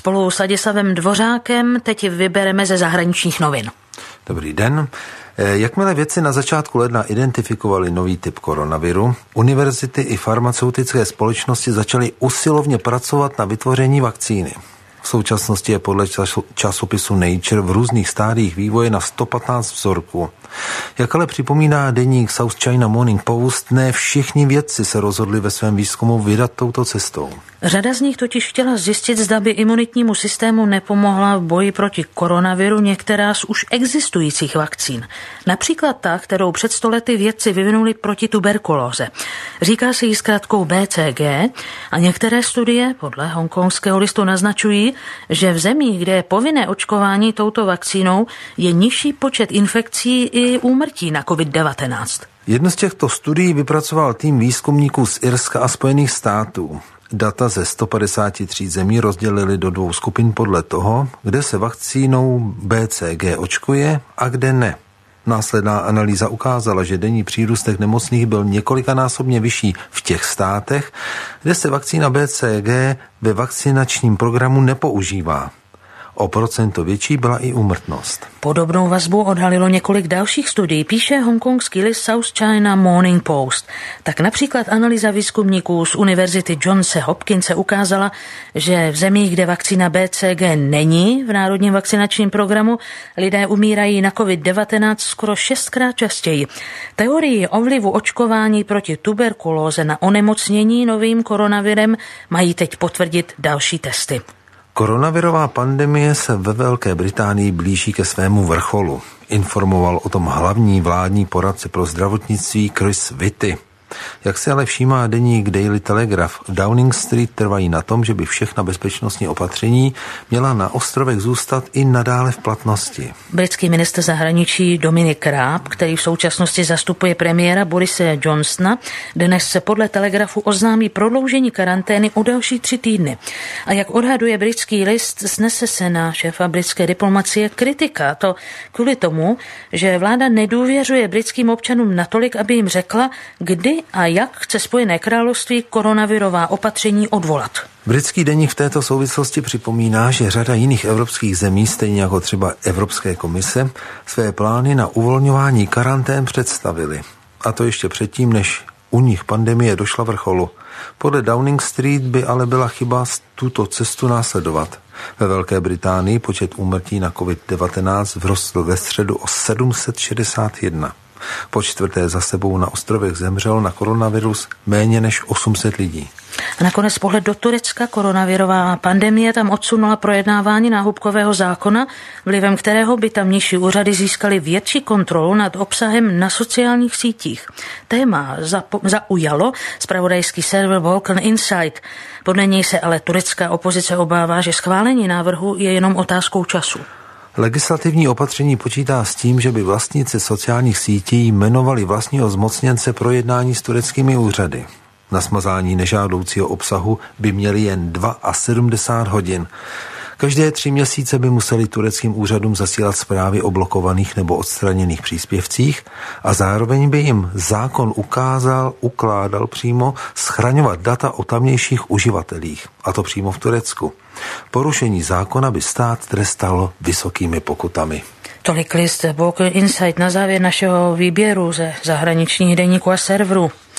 Spolu s Ladislavem Dvořákem teď vybereme ze zahraničních novin. Dobrý den. Jakmile vědci na začátku ledna identifikovali nový typ koronaviru, univerzity i farmaceutické společnosti začaly usilovně pracovat na vytvoření vakcíny. V současnosti je podle časopisu Nature v různých stádiích vývoje na 115 vzorků. Jak ale připomíná deník South China Morning Post, ne všichni vědci se rozhodli ve svém výzkumu vydat touto cestou. Řada z nich totiž chtěla zjistit, zda by imunitnímu systému nepomohla v boji proti koronaviru některá z už existujících vakcín. Například ta, kterou před 100 lety vědci vyvinuli proti tuberkulóze. Říká se jí zkrátkou BCG a některé studie podle hongkongského listu naznačují, že v zemích, kde je povinné očkování touto vakcínou, je nižší počet infekcí i úmrtí na COVID-19. Jednu z těchto studií vypracoval tým výzkumníků z Irska a Spojených států. Data ze 153 zemí rozdělili do 2 skupin podle toho, kde se vakcínou BCG očkuje a kde ne. Následná analýza ukázala, že denní přírůstek nemocných byl několikanásobně vyšší v těch státech, kde se vakcína BCG ve vakcinačním programu nepoužívá. O procento větší byla i úmrtnost. Podobnou vazbu odhalilo několik dalších studií, píše hongkongský list South China Morning Post. Tak například analýza výzkumníků z Univerzity Johns Hopkinse ukázala, že v zemích, kde vakcína BCG není v národním vakcinačním programu, lidé umírají na COVID-19 skoro 6krát častěji. Teorii o vlivu očkování proti tuberkulóze na onemocnění novým koronavirem mají teď potvrdit další testy. Koronavirová pandemie se ve Velké Británii blíží ke svému vrcholu. Informoval o tom hlavní vládní poradce pro zdravotnictví Chris Whitty. Jak se ale všímá deník Daily Telegraph, Downing Street trvají na tom, že by všechna bezpečnostní opatření měla na ostrovech zůstat i nadále v platnosti. Britský ministr zahraničí Dominic Raab, který v současnosti zastupuje premiéra Borise Johnsona, dnes se podle Telegrafu oznámí prodloužení karantény o další 3 týdny. A jak odhaduje britský list, snese se na šéfa britské diplomacie kritika. To kvůli tomu, že vláda nedůvěřuje britským občanům natolik, aby jim řekla, kdy a jak chce Spojené království koronavirová opatření odvolat. Britský deník v této souvislosti připomíná, že řada jiných evropských zemí, stejně jako třeba Evropské komise, své plány na uvolňování karantén představili. A to ještě předtím, než u nich pandemie došla vrcholu. Podle Downing Street by ale byla chyba tuto cestu následovat. Ve Velké Británii počet úmrtí na COVID-19 vzrostl ve středu o 761. Po 4. za sebou na ostrovech zemřelo na koronavirus méně než 800 lidí. A nakonec pohled do Turecka. Koronavirová pandemie tam odsunula projednávání náhubkového zákona, vlivem kterého by tamnější úřady získaly větší kontrolu nad obsahem na sociálních sítích. Téma zaujalo zpravodajský server Balkan Insight. Podle něj se ale turecká opozice obává, že schválení návrhu je jenom otázkou času. Legislativní opatření počítá s tím, že by vlastníci sociálních sítí jmenovali vlastního zmocněnce pro jednání s tureckými úřady. Na smazání nežádoucího obsahu by měli jen 72 hodin. Každé 3 měsíce by museli tureckým úřadům zasílat zprávy o blokovaných nebo odstraněných příspěvcích a zároveň by jim zákon ukládal přímo schraňovat data o tamnějších uživatelích, a to přímo v Turecku. Porušení zákona by stát trestalo vysokými pokutami. Tolik list Balkan Insight na závěr našeho výběru ze zahraničních deníků a serverů.